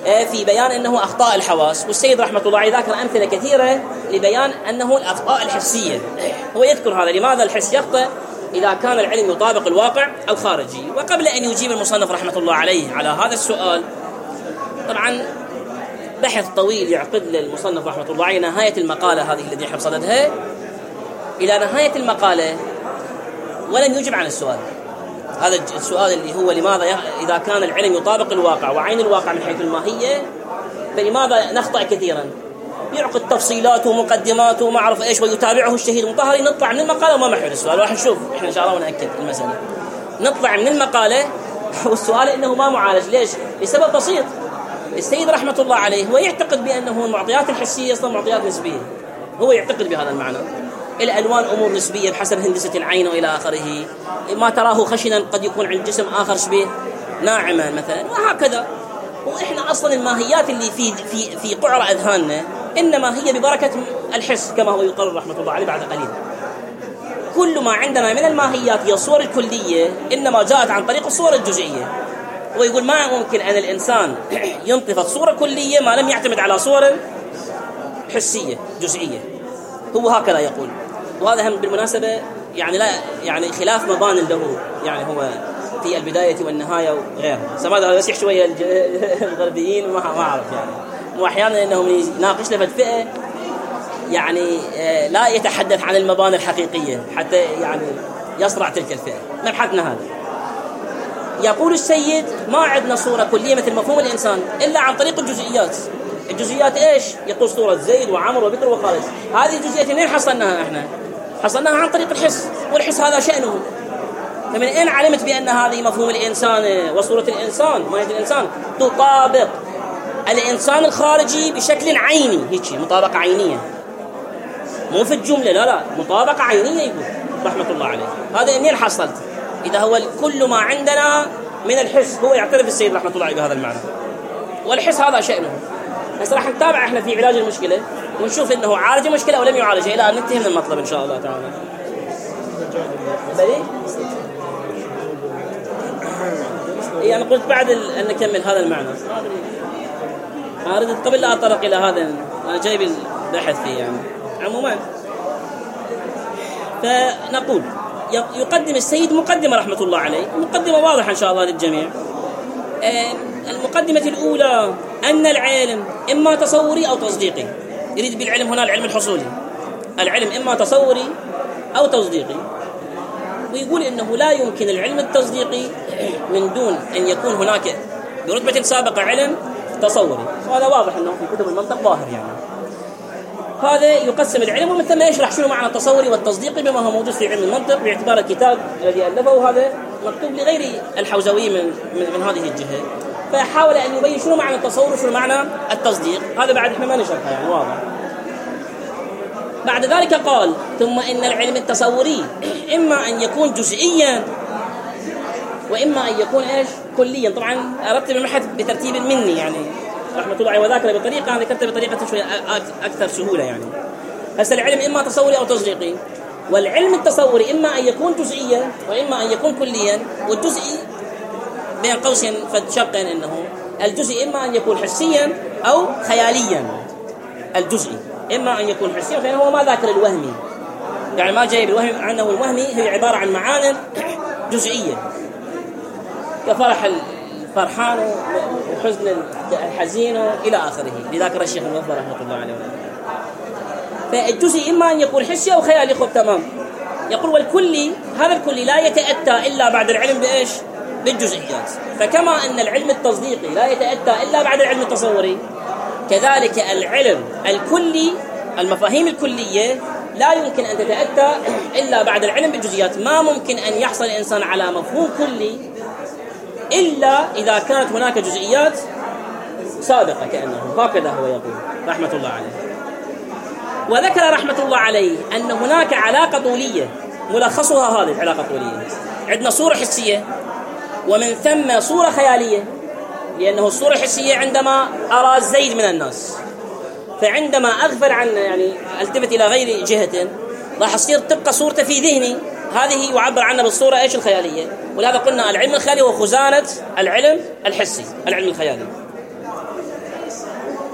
في بيان أنه أخطاء الحواس، والسيد رحمة الله عليه ذكر أمثلة كثيرة لبيان أنه الأخطاء الحسية. هو يذكر هذا، لماذا الحس يخطئ إذا كان العلم يطابق الواقع أو خارجي. وقبل أن يجيب المصنف رحمة الله عليه على هذا السؤال، طبعا بحث طويل يعقد للمصنف رحمة الله عليه نهاية المقالة هذه التي نحن بصددها إلى نهاية المقالة، ولم يجب عن السؤال. هذا السؤال اللي هو لماذا إذا كان العلم يطابق الواقع وعين الواقع من حيث الماهية فلماذا نخطأ كثيرا. يعقد تفصيلات ومقدمات وما أعرف إيش ويتابعه الشهيد المطهري. نطلع من المقالة وما محل السؤال، راح نشوف إحنا إن شاء الله ونأكد المسألة. نطلع من المقالة والسؤال إنه ما معالج. ليش؟ لسبب بسيط. السيد رحمة الله عليه هو يعتقد بأنه المعطيات الحسية أصلا معطيات نسبية، هو يعتقد بهذا المعنى. الألوان أمور نسبية بحسب هندسة العين وإلى آخره. ما تراه خشنا قد يكون عند جسم آخر شبيه ناعما مثلا، وهكذا. وإحنا أصلا الماهيات اللي في قعر أذهاننا إنما هي ببركة الحس كما هو يقرر رحمة الله عليه بعد قليل. كل ما عندنا من الماهيات هي الصور الكلية إنما جاءت عن طريق الصور الجزئية. ويقول ما ممكن أن الإنسان ينطفت صورة كلية ما لم يعتمد على صور حسية جزئية. هو هكذا يقول. وهذا هم بالمناسبة يعني لا يعني خلاف مبان له، يعني هو في البداية والنهاية وغيرها. هذا يسيح شوية الغربيين ما أعرف يعني، وأحيانا إنهم يناقش لفت فئة يعني لا يتحدث عن المباني الحقيقية حتى يعني يصرع تلك الفئة. مبحثنا هذا. يقول السيد ما عندنا صورة كلية مثل مفهوم الإنسان إلا عن طريق الجزئيات. الجزئيات إيش؟ يقول صورة زيد وعمر وبكر وخالد. هذه الجزئيات منين حصلناها إحنا؟ حصلناها عن طريق الحس، والحس هذا شأنه. فمن أين علمت بأن هذه مفهوم الإنسان وصورة الإنسان ماهية الإنسان تطابق الإنسان الخارجي بشكل عيني، هيك مطابقة عينية، مو في الجملة، لا مطابقة عينية. يقول رحمة الله عليه هذا منين حصلت؟ إذا هو كل ما عندنا من الحس. هو يعترف السيد رحمة الله عليه بهذا المعنى، والحس هذا شأنه. هسه راح نتابع احنا في علاج المشكلة ونشوف انه عالج المشكلة او لم يعالجها الى ان ننتهي من المطلب ان شاء الله تعالى. انا قلت بعد ان نكمل هذا المعنى اريد قبل لا اتطرق الى هذا، انا جايب البحث فيه يعني. عموما فنقول يقدم السيد مقدمة رحمة الله عليه، مقدمة واضحة إن شاء الله للجميع. المقدمة الأولى أن العلم إما تصوري أو تصديقي. يريد بالعلم هنا العلم الحصولي. العلم إما تصوري أو تصديقي، ويقول إنه لا يمكن العلم التصديقي من دون أن يكون هناك برتبة سابقة علم تصوري. وهذا واضح أنه في كتب المنطق ظاهر يعني. هذا يقسم العلم ومن ثم يشرح شنو معنى التصوري والتصديقي بما هو موجود في علم المنطق باعتبار الكتاب الذي ألفه، وهذا مكتوب لغير الحوزوي من هذه الجهة. فحاول أن يبين شنو معنى التصور وشنو معنى التصديق. هذا بعد احنا ما نشرحه يعني واضح. بعد ذلك قال ثم إن العلم التصوري إما أن يكون جزئيا وإما أن يكون إيش كليا. طبعا أردت بالبحث بترتيب مني يعني رحمة الله عليه وذاكره بطريقة، أنا ذكرت بطريقة شوية أكثر سهولة يعني. هسه العلم إما تصوري أو تصديقي، والعلم التصوري إما أن يكون جزئيا وإما أن يكون كليا. والجزئي بين قوسين فشقين إنه الجزئي إما أن يكون حسيا أو خياليا. الجزئي إما أن يكون حسيا، فإنه هو ما ذاكر الوهمي يعني ما جايب الوهم عنه. الوهمي هي عبارة عن معان جزئية كفرح الفرحان وحزن الحزين إلى آخره. لذاكر الشيخ المنظر رحمة الله عليه. فالجزئي إما أن يكون حسي أو خيالي. خب تمام. يقول والكلي هذا الكلي لا يتأتى إلا بعد العلم بإيش؟ بالجزئيات. فكما أن العلم التصديقي لا يتأتى إلا بعد العلم التصوري، كذلك العلم الكلي المفاهيم الكلية لا يمكن أن تتأتى إلا بعد العلم بالجزئيات. ما ممكن أن يحصل الإنسان على مفهوم كلي إلا إذا كانت هناك جزئيات سابقة كأنه. هكذا هو يقول رحمة الله عليه. وذكر رحمة الله عليه أن هناك علاقة طولية ملخصها هذه العلاقة الطولية. عندنا صورة حسية ومن ثم صورة خيالية، لأنه الصورة الحسية عندما أرى زيد من الناس، فعندما أغفل عنه يعني التفت إلى غير جهة راح تصير تبقى صورته في ذهني. هذه يعبر عنها بالصورة إيش الخيالية. ولهذا قلنا العلم الخيالي هو خزانة العلم الحسي، العلم الخيالي.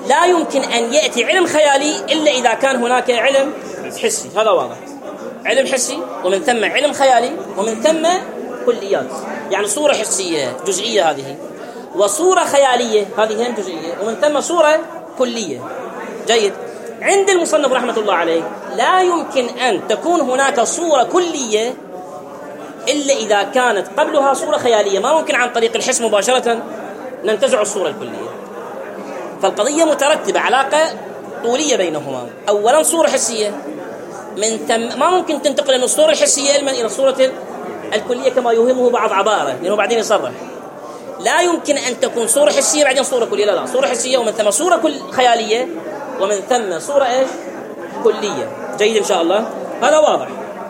لا يمكن أن يأتي علم خيالي إلا إذا كان هناك علم حسي. هذا واضح، علم حسي ومن ثم علم خيالي ومن ثم كليات، يعني صورة حسية جزئية هذه، وصورة خيالية هذه هم جزئية، ومن ثم صورة كلية. جيد. عند المصنف رحمة الله عليه لا يمكن أن تكون هناك صورة كلية إلا إذا كانت قبلها صورة خيالية. ما ممكن عن طريق الحس مباشرة ننتزع الصورة الكلية. فالقضية مترتبة، علاقة طولية بينهما. أولا صورة حسية، من ثم ما ممكن تنتقل من الصورة الحسية علما إلى الصورة الكلية كما يوهمه بعض عبارة، لأنه بعدين يصرح. لا يمكن أن تكون صورة حسية بعدين صورة كلية، لا، صورة حسية ومن ثم صورة خيالية ومن ثم صورة إيش؟ كلية. جيد إن شاء الله، هذا واضح.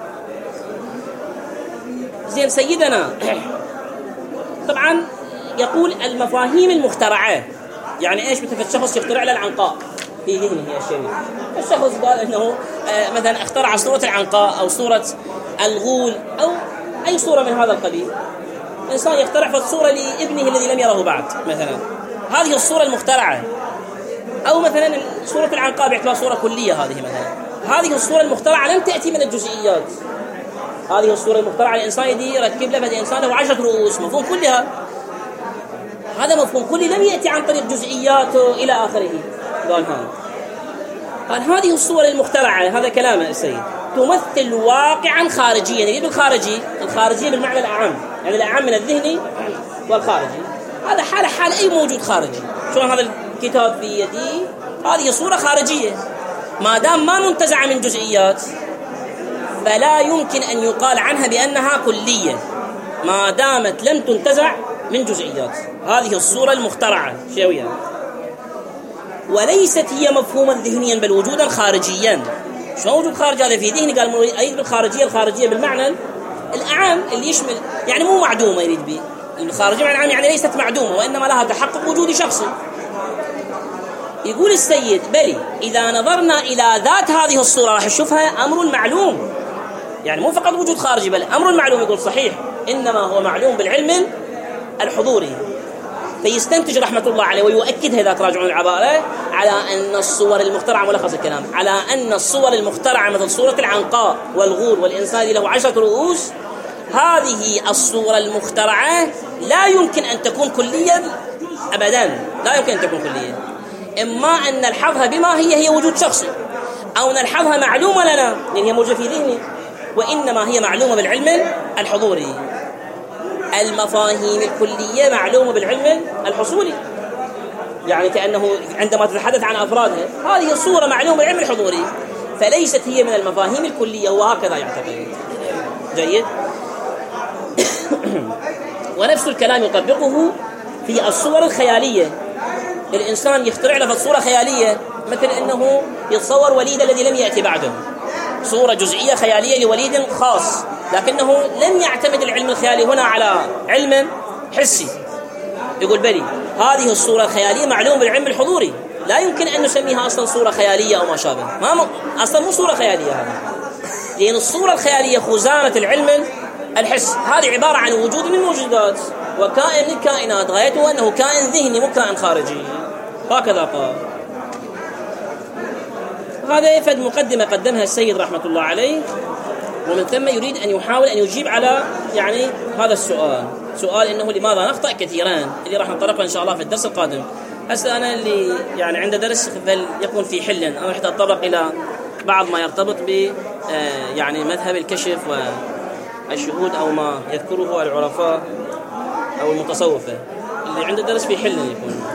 زين. سيدنا طبعا يقول المفاهيم المخترعة، يعني إيش؟ مثل الشخص يخترع له العنقاء في ذهنه الشريف. الشخص قال إنه مثلا اخترع صورة العنقاء أو صورة الغول أو أي صورة من هذا القبيل. إنسان يخترع فالصورة لابنه الذي لم يره بعد مثلا، هذه الصورة المخترعة. أو مثلا صورة العنقاء باعتبار صورة كلية، هذه مثلا هذه الصورة المخترعة لم تأتي من الجزئيات. هذه الصورة المخترعة الإنسان يدي يركب له بدأ إنسان له 10 رؤوس، مفهوم كلها، هذا مفهوم كلي لم يأتي عن طريق جزئياته إلى آخره. قال هذه الصور المخترعة، هذا كلامه السيد، تمثل واقعا خارجيا. يريد الخارجي، الخارجية بالمعنى الأعم، يعني الأعم من الذهني والخارجي. هذا حال أي موجود خارجي. شلون هذا الكتاب في يدي، هذه صورة خارجية، ما دام ما منتزعة من جزئيات فلا يمكن أن يقال عنها بأنها كلية ما دامت لم تنتزع من جزئيات. هذه الصورة المخترعة شوية، وليست هي مفهوما ذهنيا بل وجودا خارجيا. شو وجود خارجي هذا في ذهني؟ قال أيضا بالخارجية، الخارجية بالمعنى الأعم اللي يشمل، يعني مو معدومة. يريد به الخارجية معنى العام، يعني ليست معدومة وإنما لها تحقق وجودي شخصي. يقول السيد بلي إذا نظرنا إلى ذات هذه الصورة راح نشوفها أمر معلوم، يعني مو فقط وجود خارجي بل أمر معلوم. يقول صحيح، إنما هو معلوم بالعلم الحضوري. فيستنتج رحمة الله عليه ويؤكد، إذا تراجعون العبارة، على أن الصور المخترعة، ملخص الكلام، على أن الصور المخترعة مثل صورة العنقاء والغول والإنسان الذي له 10 رؤوس، هذه الصورة المخترعة لا يمكن أن تكون كليا أبدا، لا يمكن أن تكون كليا. إما أن نلحظها بما هي وجود شخصي، أو نلحظها معلومة لنا لأن هي موجودة في ذهني، وإنما هي معلومة بالعلم الحضوري. المفاهيم الكلية معلومة بالعلم الحصولي، يعني كأنه عندما تتحدث عن أفرادها هذه الصورة معلومة بالعلم الحضوري، فليست هي من المفاهيم الكلية، وهكذا يعتقد. جيد. ونفس الكلام يطبقه في الصور الخيالية. الإنسان يخترع له صورة خيالية، مثل أنه يتصور وليد الذي لم يأتي بعده، صورة جزئية خيالية لوليد خاص، لكنه لم يعتمد العلم الخيالي هنا على علم حسي. يقول بلي هذه الصورة الخيالية معلوم بالعلم الحضوري، لا يمكن أن نسميها أصلا صورة خيالية أو ما شابه، أصلا مو صورة خيالية هذا، لأن الصورة الخيالية خزانة العلم الحس. هذه عبارة عن وجود من موجودات وكائن من الكائنات، غايته أنه كائن ذهني مو كائن خارجي، هكذا قال. هذا يفد مقدمة قدمها السيد رحمة الله عليه، ومن ثم يريد أن يحاول أن يجيب على يعني هذا السؤال، سؤال إنه لماذا نخطأ كثيرا، اللي راح نطرقه إن شاء الله في الدرس القادم. هسه أنا اللي يعني عند درس يكون في حل، أنا راح أتطرق إلى بعض ما يرتبط ب يعني مذهب الكشف والشهود أو ما يذكره العرفاء أو المتصوفة. اللي عنده درس في حل يكون